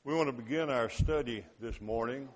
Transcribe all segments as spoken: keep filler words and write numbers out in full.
We want to begin our study this morning.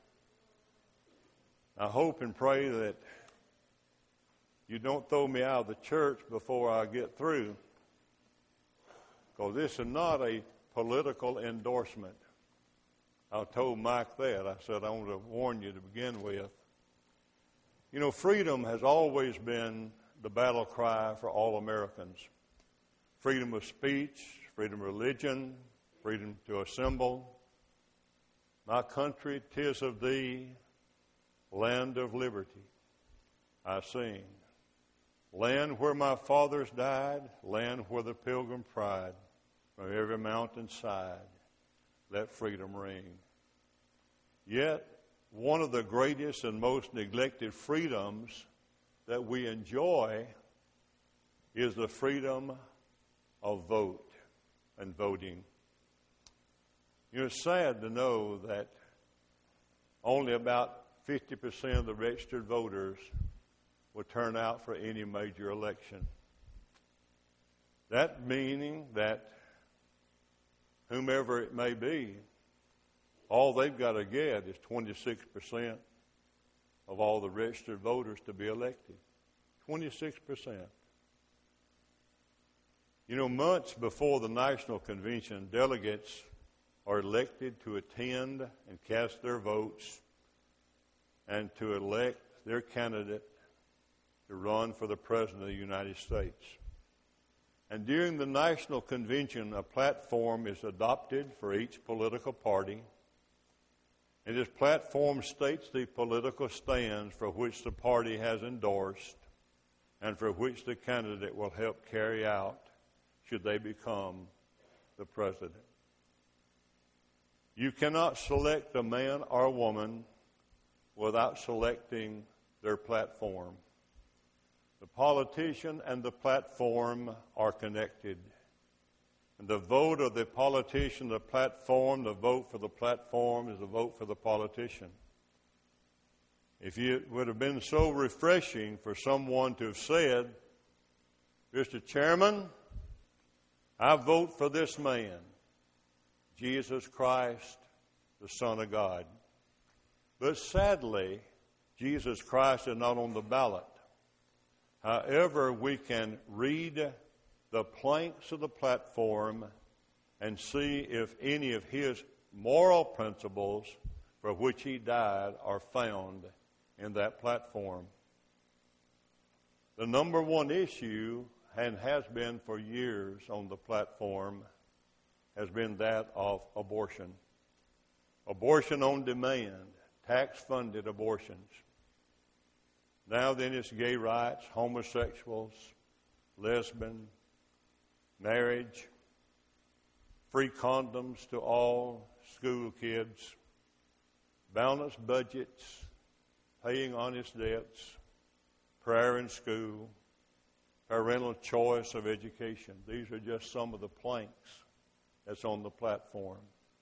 I hope and pray that you don't throw me out of the church before I get through, because this is not a political endorsement. I told Mike that. I said, I want to warn you to begin with. You know, freedom has always been the battle cry for all Americans. Freedom of speech, freedom of religion, freedom to assemble. My country, 'tis of thee, land of liberty, I sing. Land where my fathers died, land where the pilgrim pride, from every mountain side, let freedom ring. Yet, one of the greatest and most neglected freedoms that we enjoy is the freedom of vote and voting. You know, it's sad to know that only about fifty percent of the registered voters will turn out for any major election. That meaning that whomever it may be, all they've got to get is twenty-six percent of all the registered voters to be elected. twenty-six percent. You know, months before the National Convention, delegates are elected to attend and cast their votes and to elect their candidate to run for the President of the United States. And during the National Convention, a platform is adopted for each political party. And this platform states the political stands for which the party has endorsed and for which the candidate will help carry out should they become the president. You cannot select a man or a woman without selecting their platform. The politician and the platform are connected. And the vote of the politician, the platform, the vote for the platform is a vote for the politician. If it would have been so refreshing for someone to have said, Mister Chairman, I vote for this man, Jesus Christ, the Son of God. But sadly, Jesus Christ is not on the ballot. However, we can read the planks of the platform and see if any of his moral principles for which he died are found in that platform. The number one issue, and has been for years on the platform, has been that of abortion. Abortion on demand, tax-funded abortions. Now then it's gay rights, homosexuals, lesbian, marriage, free condoms to all school kids, balanced budgets, paying honest debts, prayer in school, parental choice of education. These are just some of the planks that's on the platform.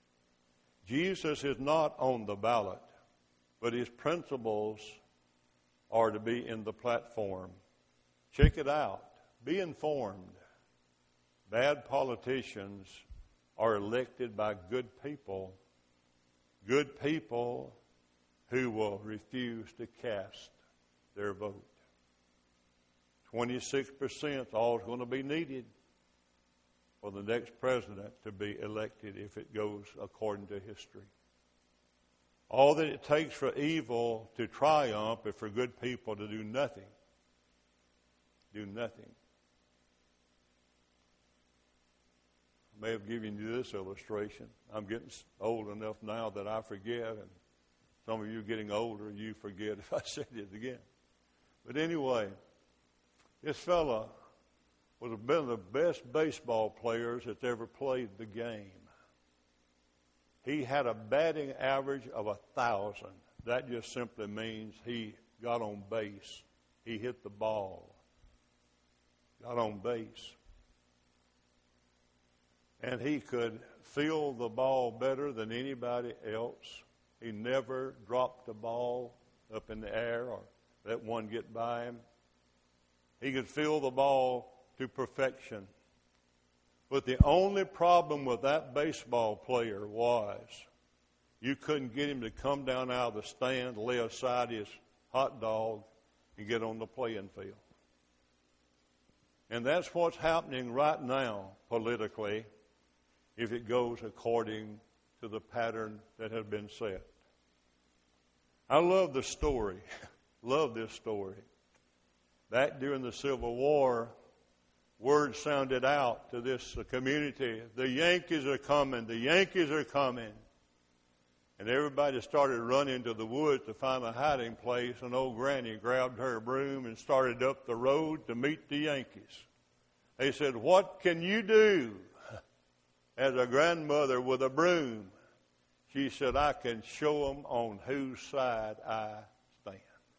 Jesus is not on the ballot, but his principles are to be in the platform. Check it out. Be informed. Bad politicians are elected by good people, good people who will refuse to cast their vote. twenty-six percent is all that's going to be needed for the next president to be elected if it goes according to history. All that it takes for evil to triumph is for good people to do nothing. Do nothing. I may have given you this illustration. I'm getting old enough now that I forget, and some of you are getting older, you forget if I said it again. But anyway, this fella was one of the best baseball players that's ever played the game. He had a batting average of a thousand. That just simply means he got on base. He hit the ball. Got on base. And he could feel the ball better than anybody else. He never dropped the ball up in the air or let one get by him. He could feel the ball to perfection. But the only problem with that baseball player was you couldn't get him to come down out of the stand, lay aside his hot dog, and get on the playing field. And that's what's happening right now politically if it goes according to the pattern that has been set. I love the story. Love this story. Back during the Civil War, word sounded out to this community, the Yankees are coming, the Yankees are coming. And everybody started running to the woods to find a hiding place, and old Granny grabbed her broom and started up the road to meet the Yankees. They said, "What can you do?" As a grandmother with a broom, she said, "I can show them on whose side I stand."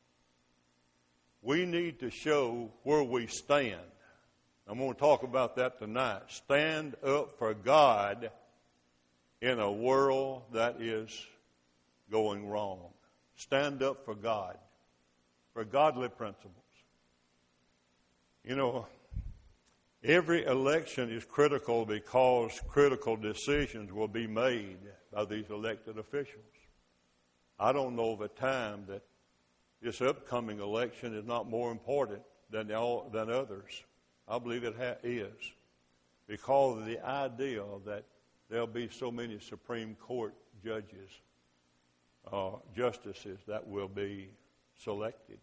We need to show where we stand. I'm going to talk about that tonight. Stand up for God in a world that is going wrong. Stand up for God, for godly principles. You know, every election is critical because critical decisions will be made by these elected officials. I don't know of a time that this upcoming election is not more important than all, than others. I believe it ha- is because of the idea that there'll be so many Supreme Court judges, uh, justices that will be selected.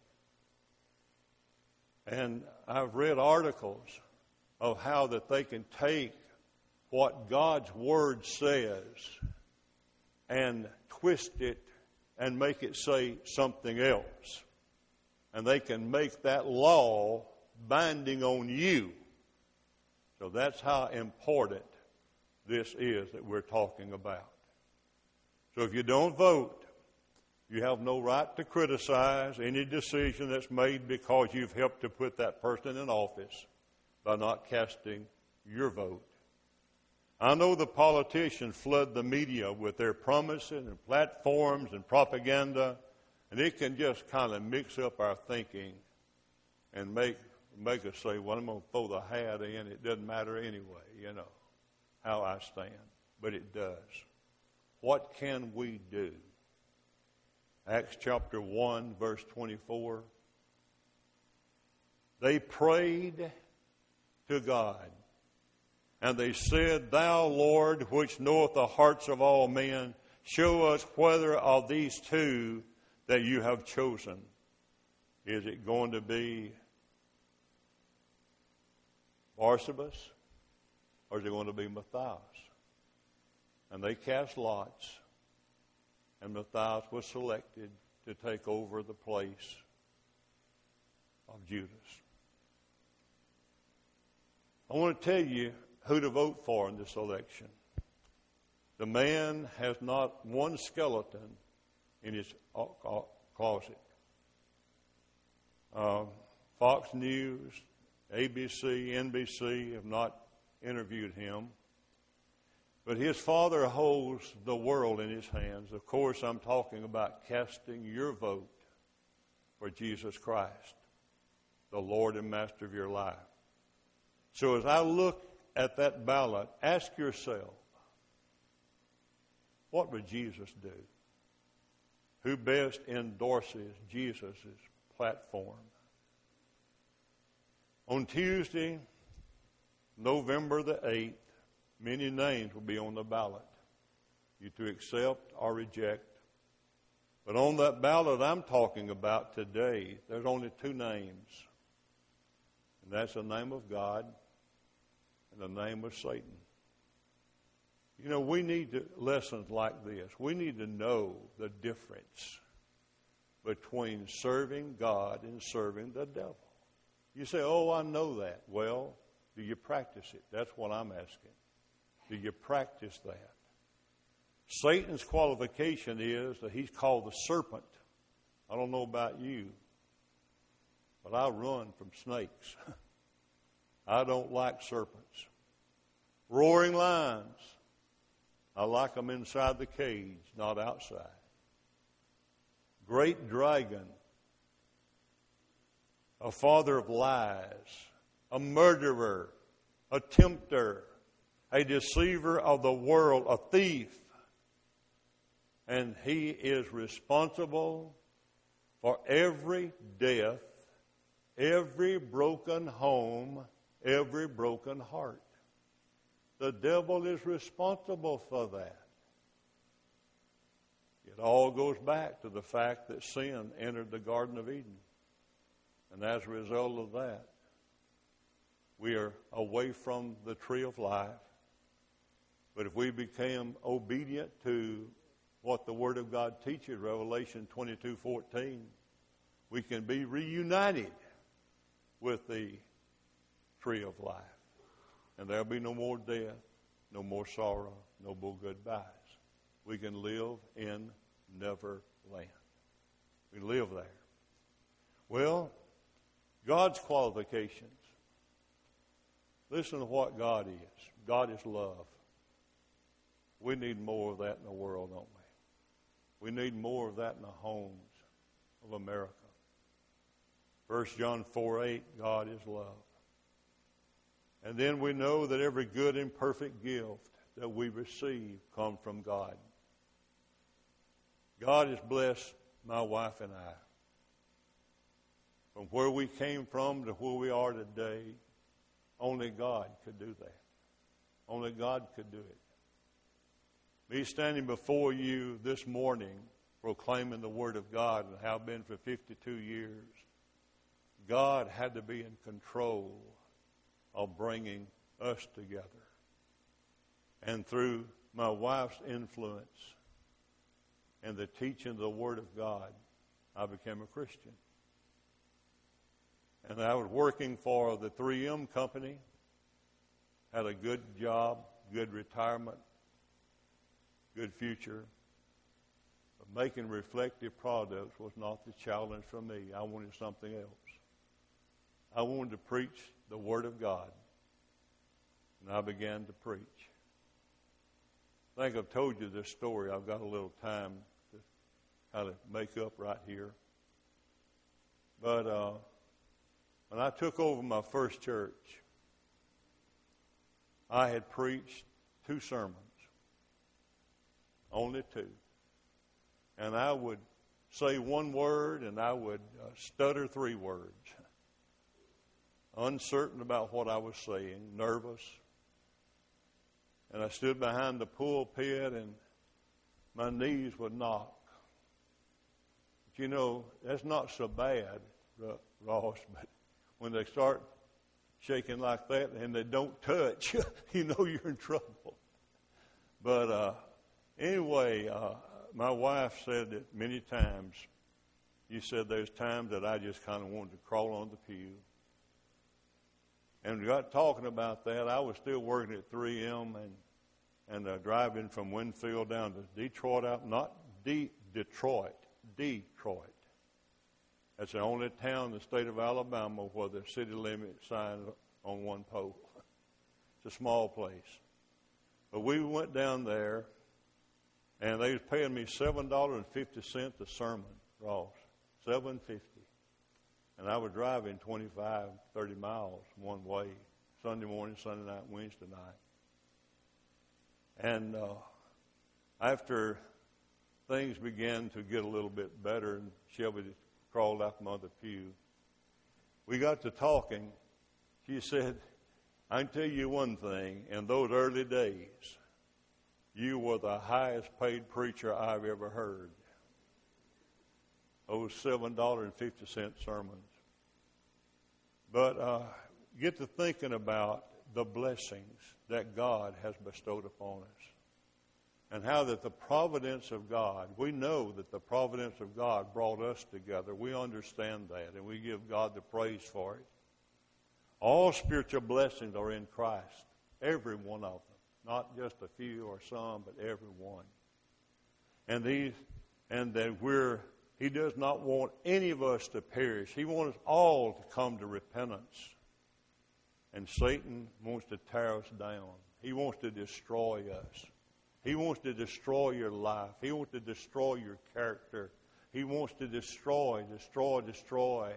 And I've read articles of how that they can take what God's Word says and twist it and make it say something else. And they can make that law binding on you. So that's how important this is that we're talking about. So if you don't vote, you have no right to criticize any decision that's made because you've helped to put that person in office by not casting your vote. I know the politicians flood the media with their promises and platforms and propaganda, and it can just kind of mix up our thinking and make make us say, well, I'm going to throw the hat in. It doesn't matter anyway, you know, how I stand. But it does. What can we do? Acts chapter one, verse twenty-four. They prayed to God, and they said, Thou, Lord, which knoweth the hearts of all men, show us whether of these two that you have chosen. Is it going to be Barsabas, or is it going to be Matthias? And they cast lots, and Matthias was selected to take over the place of Judas. I want to tell you who to vote for in this election. The man has not one skeleton in his closet. Uh, Fox News, A B C, N B C have not interviewed him. But his father holds the world in his hands. Of course, I'm talking about casting your vote for Jesus Christ, the Lord and Master of your life. So as I look at that ballot, ask yourself, what would Jesus do? Who best endorses Jesus' platform? On Tuesday, November the eighth, many names will be on the ballot. You to accept or reject. But on that ballot I'm talking about today, there's only two names. And that's the name of God and the name of Satan. You know, we need to, lessons like this. We need to know the difference between serving God and serving the devil. You say, oh, I know that. Well, do you practice it? That's what I'm asking. Do you practice that? Satan's qualification is that he's called the serpent. I don't know about you, but I run from snakes. I don't like serpents. Roaring lions, I like them inside the cage, not outside. Great dragon, a father of lies, a murderer, a tempter, a deceiver of the world, a thief. And he is responsible for every death, every broken home, every broken heart. The devil is responsible for that. It all goes back to the fact that sin entered the Garden of Eden. And as a result of that, we are away from the tree of life. But if we became obedient to what the Word of God teaches, Revelation twenty-two fourteen, we can be reunited with the tree of life. And there'll be no more death, no more sorrow, no more goodbyes. We can live in Neverland. We live there. Well, God's qualifications. Listen to what God is. God is love. We need more of that in the world, don't we? We need more of that in the homes of America. First John four eight, God is love. And then we know that every good and perfect gift that we receive comes from God. God has blessed my wife and I. From where we came from to where we are today, only God could do that. Only God could do it. Me standing before you this morning proclaiming the Word of God, and have been for fifty-two years, God had to be in control of bringing us together. And through my wife's influence and the teaching of the Word of God, I became a Christian. And I was working for the three M company, had a good job, good retirement, good future. But making reflective products was not the challenge for me. I wanted something else. I wanted to preach the Word of God. And I began to preach. I think I've told you this story. I've got a little time to kind of make up right here. But uh, when I took over my first church, I had preached two sermons. Only two. And I would say one word and I would uh, stutter three words. Uncertain about what I was saying, nervous. And I stood behind the pulpit and my knees would knock. But you know, that's not so bad, Ross, but when they start shaking like that and they don't touch, you know you're in trouble. But uh, anyway, uh, my wife said that many times. You said there's times that I just kind of wanted to crawl on the pew. And we got talking about that. I was still working at three M and and uh, driving from Winfield down to Detroit, out not De- Detroit, Detroit. That's the only town in the state of Alabama where the city limit sign on one pole. It's a small place. But we went down there, and they was paying me seven dollars and fifty cents a sermon, Ross, seven dollars and fifty cents. And I was driving twenty-five, thirty miles one way, Sunday morning, Sunday night, Wednesday night. And uh, after things began to get a little bit better, and Shelby crawled out from under the pew, we got to talking. She said, I can tell you one thing, in those early days, you were the highest paid preacher I've ever heard. Those seven dollars and fifty cents sermons. But uh, get to thinking about the blessings that God has bestowed upon us. And how that the providence of God, we know that the providence of God brought us together. We understand that, and we give God the praise for it. All spiritual blessings are in Christ, every one of them. Not just a few or some, but every one. And these, and that we're, He does not want any of us to perish. He wants us all to come to repentance. And Satan wants to tear us down. He wants to destroy us. He wants to destroy your life. He wants to destroy your character. He wants to destroy, destroy, destroy.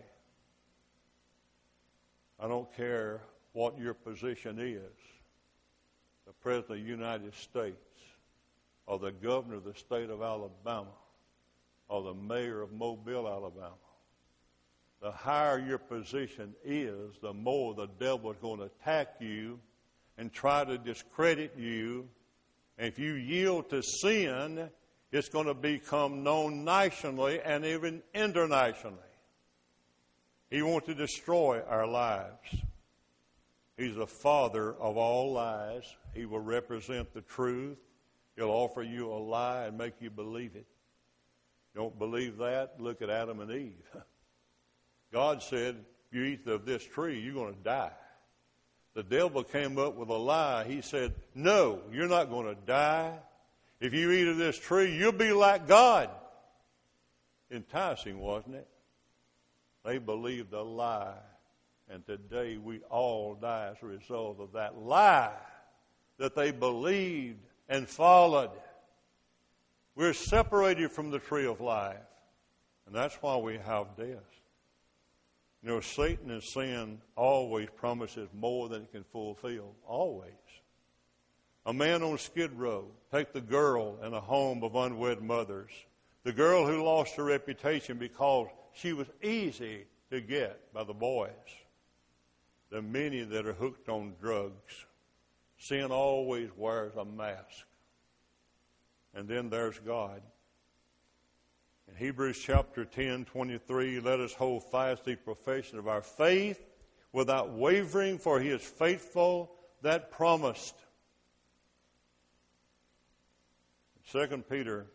I don't care what your position is. The the President of the United States, or the governor of the state of Alabama, or the mayor of Mobile, Alabama. The higher your position is, the more the devil is going to attack you and try to discredit you. And if you yield to sin, it's going to become known nationally and even internationally. He wants to destroy our lives. He's the father of all lies. He will represent the truth. He'll offer you a lie and make you believe it. Don't believe that? Look at Adam and Eve. God said, if you eat of this tree, you're going to die. The devil came up with a lie. He said, no, you're not going to die. If you eat of this tree, you'll be like God. Enticing, wasn't it? They believed a lie. And today we all die as a result of that lie that they believed and followed. We're separated from the tree of life. And that's why we have death. You know, Satan and sin always promises more than it can fulfill. Always. A man on Skid Row, take the girl in a home of unwed mothers. The girl who lost her reputation because she was easy to get by the boys. The many that are hooked on drugs. Sin always wears a mask. And then there's God. In Hebrews chapter ten, twenty-three, let us hold fast the profession of our faith without wavering, for he is faithful that promised. Second Peter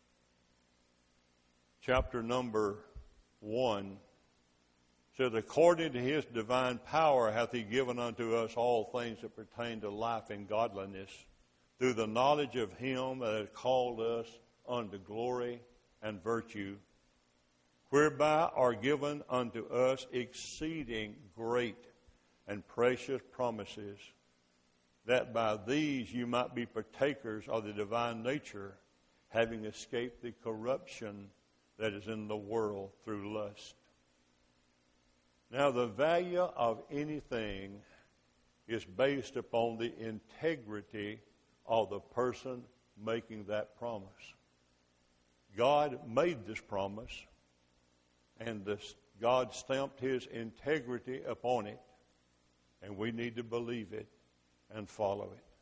chapter number one says, according to his divine power hath he given unto us all things that pertain to life and godliness, through the knowledge of him that hath called us unto glory and virtue, whereby are given unto us exceeding great and precious promises, that by these you might be partakers of the divine nature, having escaped the corruption that is in the world through lust. Now, the value of anything is based upon the integrity of the person making that promise. God made this promise, and this, God stamped his integrity upon it, and we need to believe it and follow it.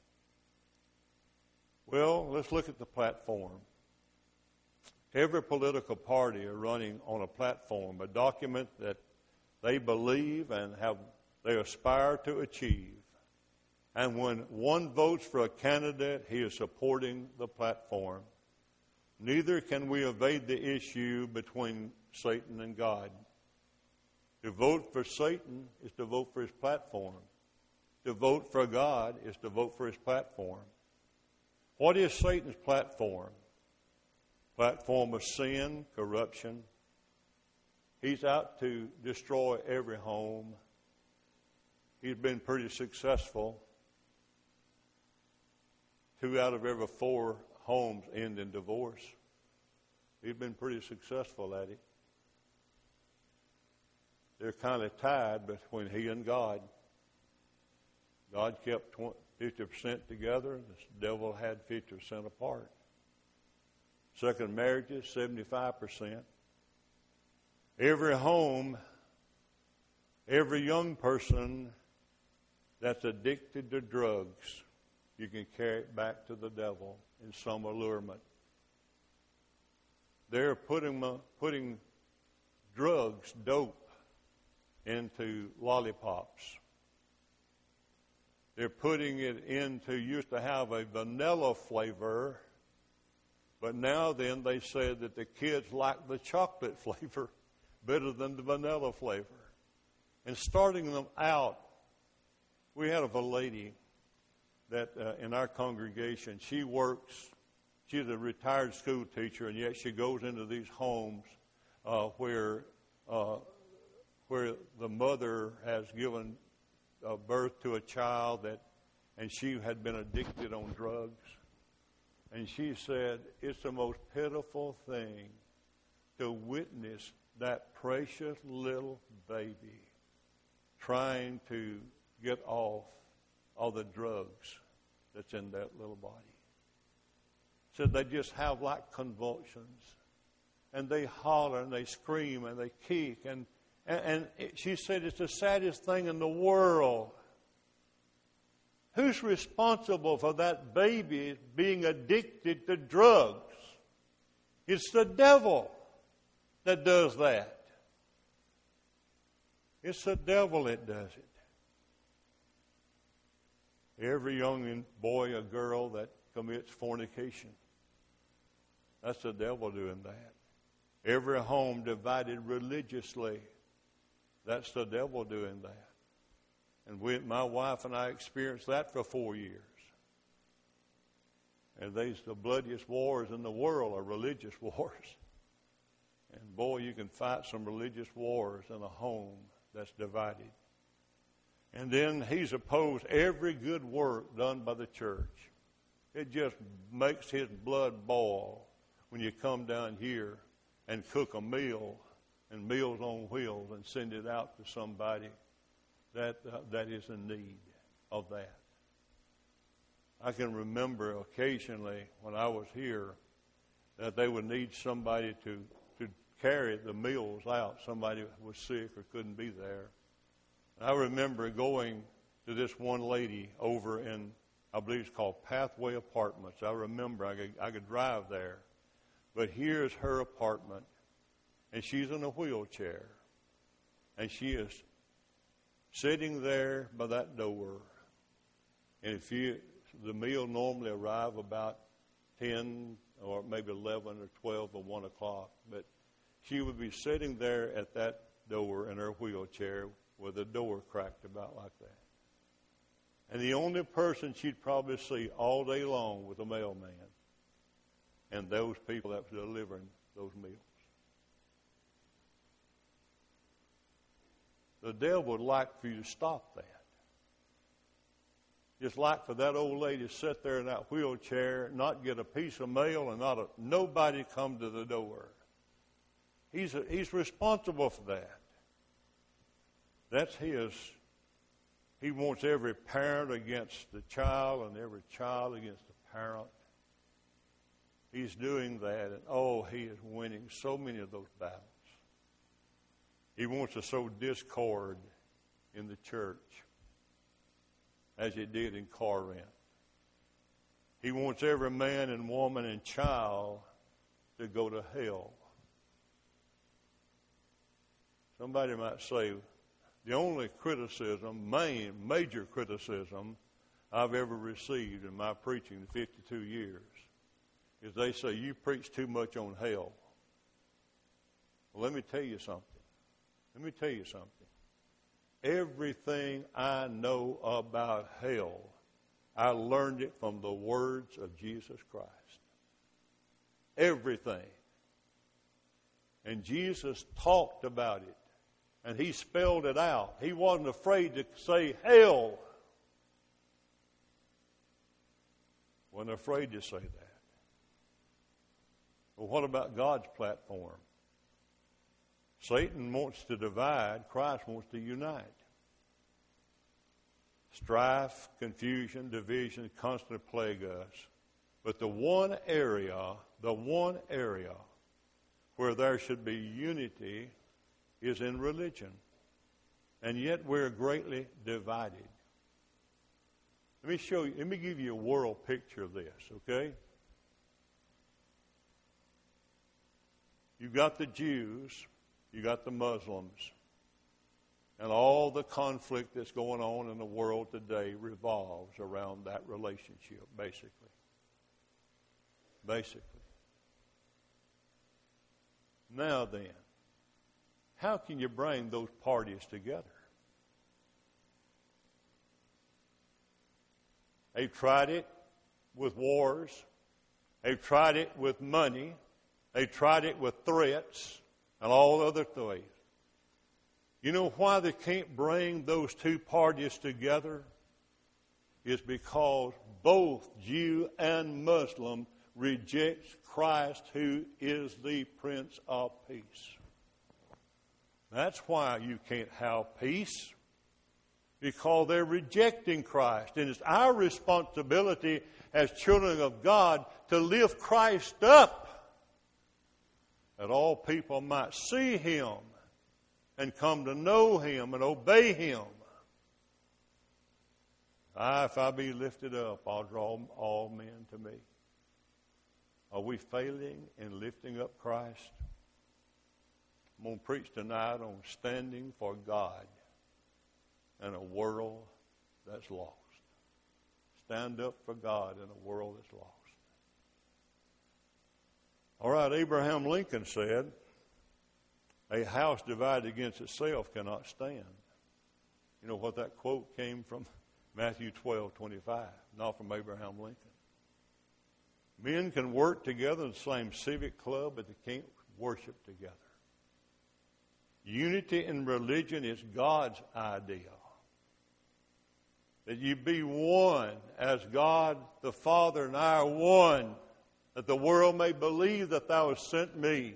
Well, let's look at the platform. Every political party are running on a platform, a document that they believe and have they aspire to achieve. And when one votes for a candidate, he is supporting the platform. Neither can we evade the issue between Satan and God. To vote for Satan is to vote for his platform. To vote for God is to vote for his platform. What is Satan's platform? Platform of sin, corruption. He's out to destroy every home. He's been pretty successful. Two out of every four homes end in divorce. He's been pretty successful at it. They're kind of tied between he and God. God kept fifty percent together, and the devil had fifty percent apart. Second marriages, seventy-five percent. Every home, every young person that's addicted to drugs, you can carry it back to the devil in some allurement. They're putting, putting drugs, dope, into lollipops. They're putting it into, used to have a vanilla flavor, but now then they said that the kids like the chocolate flavor better than the vanilla flavor. And starting them out, we had a lady that uh, in our congregation, she works, she's a retired school teacher, and yet she goes into these homes uh, where uh, where the mother has given uh, birth to a child that, and she had been addicted on drugs. And she said, it's the most pitiful thing to witness that precious little baby trying to get off of the drugs that's in that little body. Said they just have like convulsions. And they holler and they scream and they kick. And, and, and it, she said it's the saddest thing in the world. Who's responsible for that baby being addicted to drugs? It's the devil that does that. It's the devil that does it. Every young boy or girl that commits fornication, that's the devil doing that. Every home divided religiously, that's the devil doing that. And we, my wife and I experienced that for four years. And these the bloodiest wars in the world are religious wars. And boy, you can fight some religious wars in a home that's divided. And then he's opposed every good work done by the church. It just makes his blood boil when you come down here and cook a meal and Meals on Wheels and send it out to somebody that uh, that is in need of that. I can remember occasionally when I was here that they would need somebody to, to carry the meals out. Somebody was sick or couldn't be there. And I remember going to this one lady over in, I believe it's called Pathway Apartments. I remember I could, I could drive there. But here's her apartment, and she's in a wheelchair. And she is sitting there by that door. And if you, the meal normally arrive about ten or maybe eleven or twelve or one o'clock. But she would be sitting there at that door in her wheelchair with the door cracked about like that. And the only person she'd probably see all day long was a mailman and those people that were delivering those meals. The devil would like for you to stop that. Just like for that old lady to sit there in that wheelchair, not get a piece of mail, and not a, nobody come to the door. He's a, he's responsible for that. That's his. He wants every parent against the child and every child against the parent. He's doing that, and oh, he is winning so many of those battles. He wants to sow discord in the church, as he did in Corinth. He wants every man and woman and child to go to hell. Somebody might say, the only criticism, main, major criticism I've ever received in my preaching in fifty-two years is they say, you preach too much on hell. Well, let me tell you something. Let me tell you something. Everything I know about hell, I learned it from the words of Jesus Christ. Everything. And Jesus talked about it. And he spelled it out. He wasn't afraid to say hell. Wasn't afraid to say that. Well, what about God's platform? Satan wants to divide. Christ wants to unite. Strife, confusion, division constantly plague us. But the one area, the one area where there should be unity is in religion. And yet we're greatly divided. Let me show you, let me give you a world picture of this, okay? You've got the Jews, you got the Muslims, and all the conflict that's going on in the world today revolves around that relationship, basically. Basically. Now then, how can you bring those parties together? They've tried it with wars. They've tried it with money. They've tried it with threats and all other ways. You know why they can't bring those two parties together? It's because both Jew and Muslim reject Christ, who is the Prince of Peace. That's why you can't have peace. because they're rejecting Christ. And it's our responsibility as children of God to lift Christ up, that all people might see Him and come to know Him and obey Him. I, if I be lifted up, I'll draw all men to me. Are we failing in lifting up Christ? I'm going to preach tonight on standing for God in a world that's lost. Stand up for God in a world that's lost. All right, Abraham Lincoln said, a house divided against itself cannot stand. You know what that quote came from? Matthew twelve twenty-five, not from Abraham Lincoln. Men can work together in the same civic club, but they can't worship together. Unity in religion is God's idea. That you be one as God the Father and I are one, that the world may believe that thou hast sent me.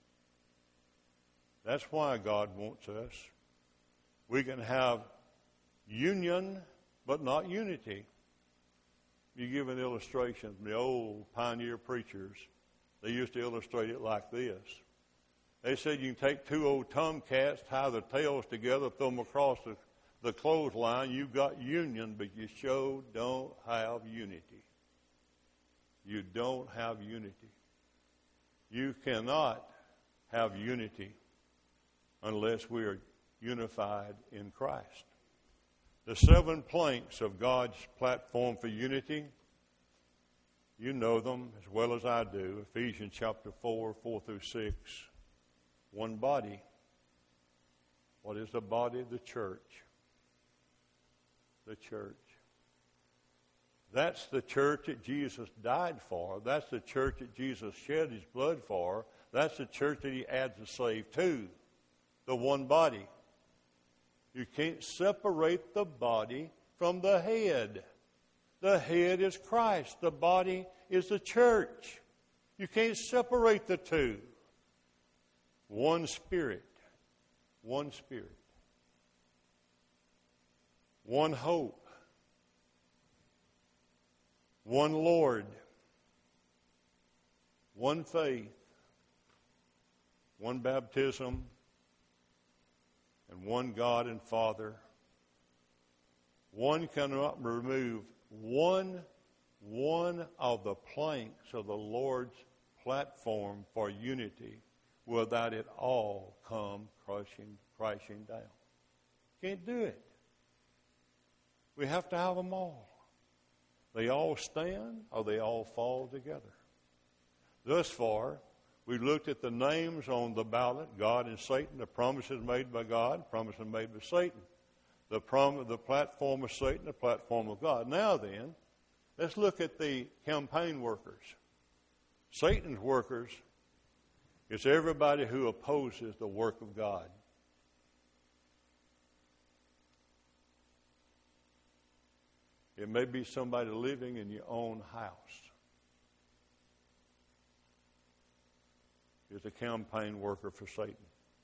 That's why God wants us. We can have union, but not unity. You give an illustration from the old pioneer preachers. They used to illustrate it like this. They said you can take two old tomcats, tie their tails together, throw them across the, the clothesline. You've got union, but you sure don't have unity. You don't have unity. You cannot have unity unless we are unified in Christ. The seven planks of God's platform for unity, you know them as well as I do. Ephesians chapter four, four through six. One body. What is the body? The church. The church. That's the church that Jesus died for. That's the church that Jesus shed His blood for. That's the church that He adds the saved to. The one body. You can't separate the body from the head. The head is Christ. The body is the church. You can't separate the two. One Spirit. One Spirit. One hope. One Lord. One faith. One baptism. And one God and Father. One cannot remove one, one of the planks of the Lord's platform for unity without it all come crashing, crashing down. Can't do it. We have to have them all. They all stand or they all fall together. Thus far, we looked at the names on the ballot, God and Satan, the promises made by God, promises made by Satan. The, prom- the platform of Satan, the platform of God. Now then, let's look at the campaign workers. Satan's workers is everybody who opposes the work of God. It may be somebody living in your own house. Is a campaign worker for Satan.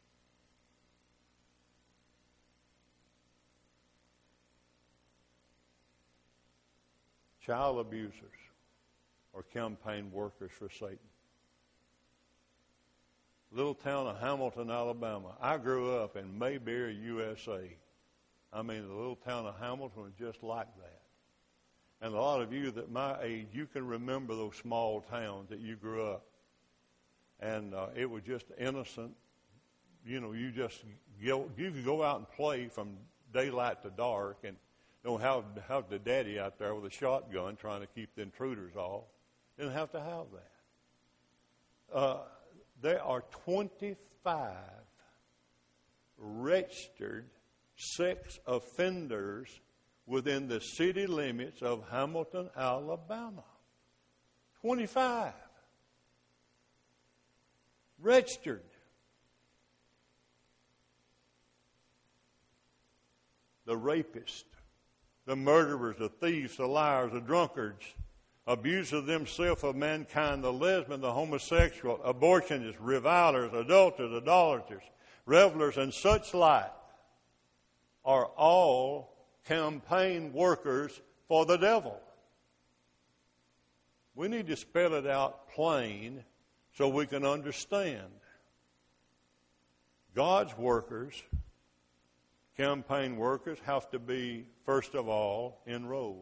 Child abusers are campaign workers for Satan. Little town of Hamilton, Alabama. I grew up in Mayberry, U S A. I mean, the little town of Hamilton was just like that. And a lot of you that my age, you can remember those small towns that you grew up. And uh, it was just innocent. You know, you just go, you could go out and play from daylight to dark, and don't have have the daddy out there with a shotgun trying to keep the intruders off. Didn't have to have that. Uh, there are twenty-five registered sex offenders within the city limits of Hamilton, Alabama. twenty-five. Registered. The rapists, the murderers, the thieves, the liars, the drunkards, abusers themselves of mankind, the lesbian, the homosexual, abortionists, revilers, adulterers, idolaters, revelers, and such like are all campaign workers for the devil. We need to spell it out plain so we can understand. God's workers, campaign workers, have to be, first of all, enrolled.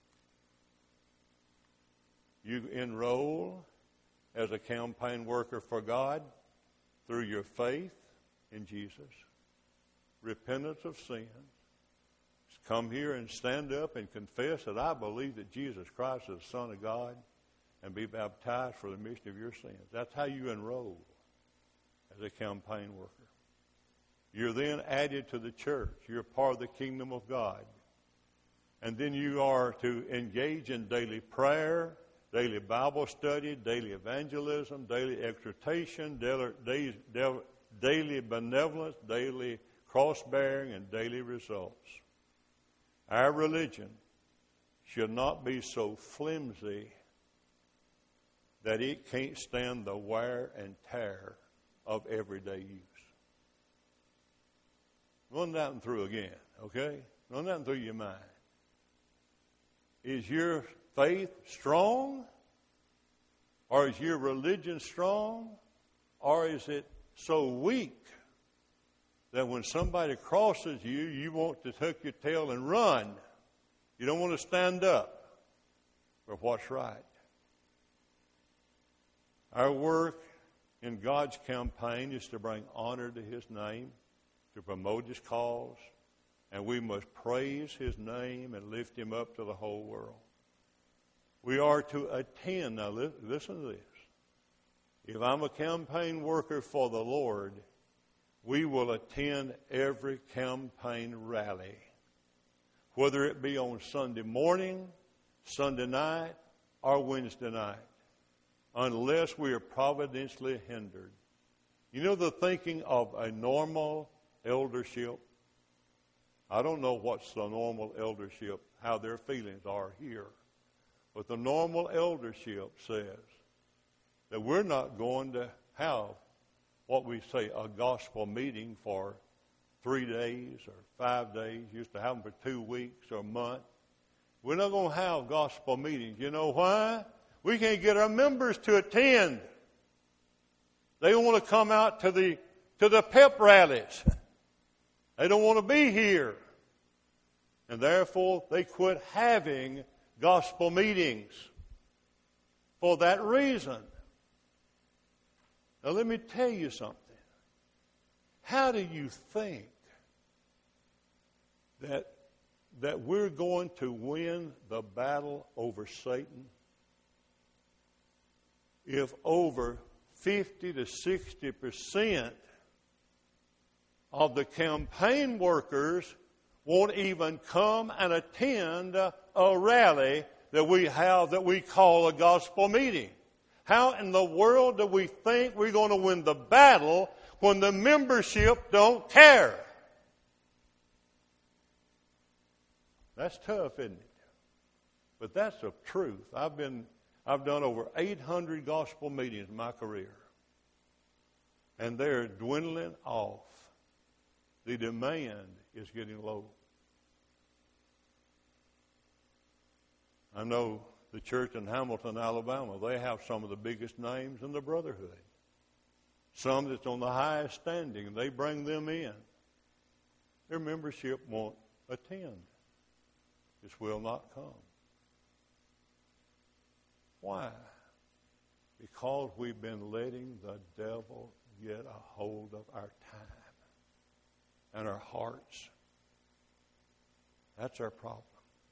You enroll as a campaign worker for God through your faith in Jesus, repentance of sin. Come here and stand up and confess that I believe that Jesus Christ is the Son of God, and be baptized for the remission of your sins. That's how you enroll as a campaign worker. You're then added to the church. You're part of the kingdom of God. And then you are to engage in daily prayer, daily Bible study, daily evangelism, daily exhortation, daily, daily benevolence, daily cross-bearing, and daily results. Our religion should not be so flimsy that it can't stand the wear and tear of everyday use. Run that one through again, okay? Run that one through your mind. Is your faith strong? Or is your religion strong? Or is it so weak that when somebody crosses you, you want to tuck your tail and run? You don't want to stand up for what's right. Our work in God's campaign is to bring honor to His name, to promote His cause, and we must praise His name and lift Him up to the whole world. We are to attend. Now listen to this. If I'm a campaign worker for the Lord, we will attend every campaign rally, whether it be on Sunday morning, Sunday night, or Wednesday night, unless we are providentially hindered. You know the thinking of a normal eldership? I don't know what's the normal eldership, how their feelings are here. But the normal eldership says that we're not going to have what we say a gospel meeting for three days or five days. Used to have them for two weeks or a month. We're not going to have gospel meetings. You know why? We can't get our members to attend. They don't want to come out to the to the pep rallies. They don't want to be here. And therefore, they quit having gospel meetings for that reason. Now, let me tell you something. How do you think that, that we're going to win the battle over Satan if over fifty to sixty percent of the campaign workers won't even come and attend a rally that we have that we call a gospel meeting? How in the world do we think we're going to win the battle when the membership don't care? That's tough, isn't it? But that's the truth. I've been I've done over eight hundred gospel meetings in my career. And they're dwindling off. The demand is getting low. I know the church in Hamilton, Alabama, they have some of the biggest names in the brotherhood. Some that's on the highest standing, and they bring them in. Their membership won't attend. This will not come. Why? Because we've been letting the devil get a hold of our time and our hearts. That's our problem.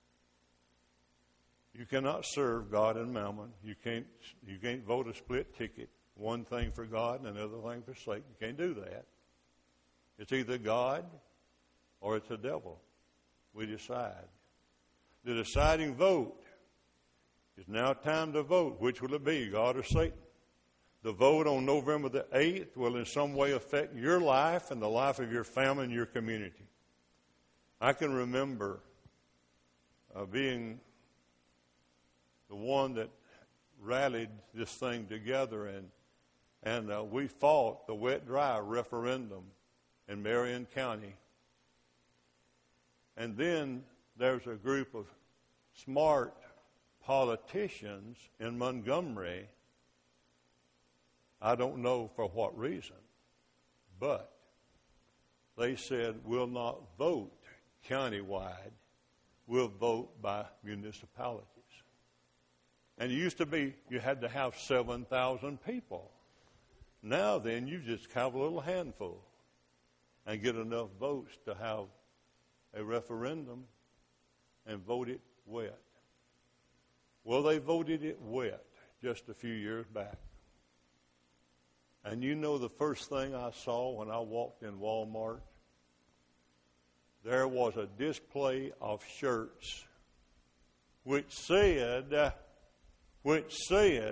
You cannot serve God and mammon. You can't, you can't vote a split ticket. One thing for God and another thing for Satan. You can't do that. It's either God or it's the devil. We decide. The deciding vote is now time to vote. Which will it be, God or Satan? The vote on November the eighth will in some way affect your life and the life of your family and your community. I can remember uh, being the one that rallied this thing together, and and uh, we fought the wet-dry referendum in Marion County. And then there's a group of smart politicians in Montgomery. I don't know for what reason, but they said we'll not vote countywide, we'll vote by municipalities. And it used to be you had to have seven thousand people. Now then, you just have a little handful and get enough votes to have a referendum and vote it wet. Well, they voted it wet just a few years back. And you know the first thing I saw when I walked in Walmart? There was a display of shirts which said, which said,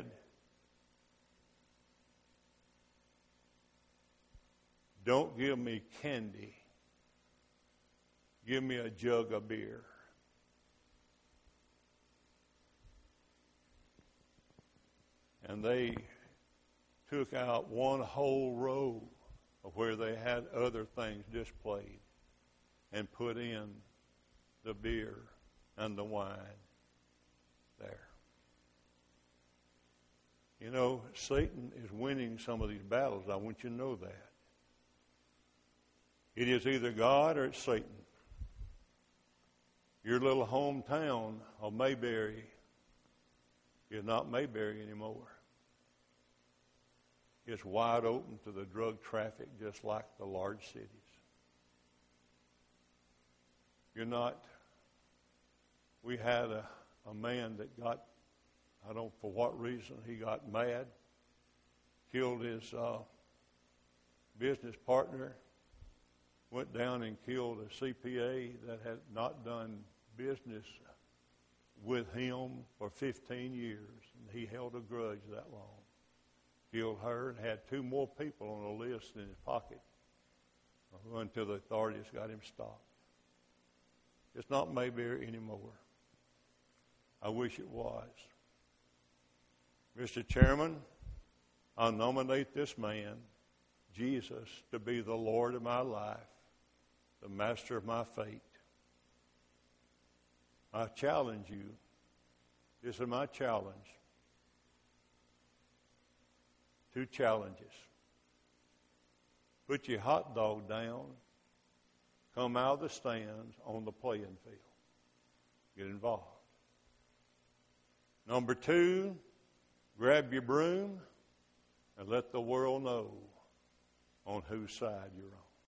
don't give me candy, give me a jug of beer. And they took out one whole row of where they had other things displayed and put in the beer and the wine there. You know, Satan is winning some of these battles. I want you to know that. It is either God or it's Satan. Your little hometown of Mayberry is not Mayberry anymore. It's wide open to the drug traffic just like the large cities. You're not, we had a, a man that got, I don't know for what reason, he got mad, killed his uh, business partner, went down and killed a C P A that had not done business with him for fifteen years. And he held a grudge that long. Killed her and had two more people on a list in his pocket until the authorities got him stopped. It's not Mayberry anymore. I wish it was. Mister Chairman, I nominate this man, Jesus, to be the Lord of my life, the master of my fate. I challenge you. This is my challenge. Two challenges. Put your hot dog down. Come out of the stands on the playing field. Get involved. Number two, grab your broom and let the world know on whose side you're on.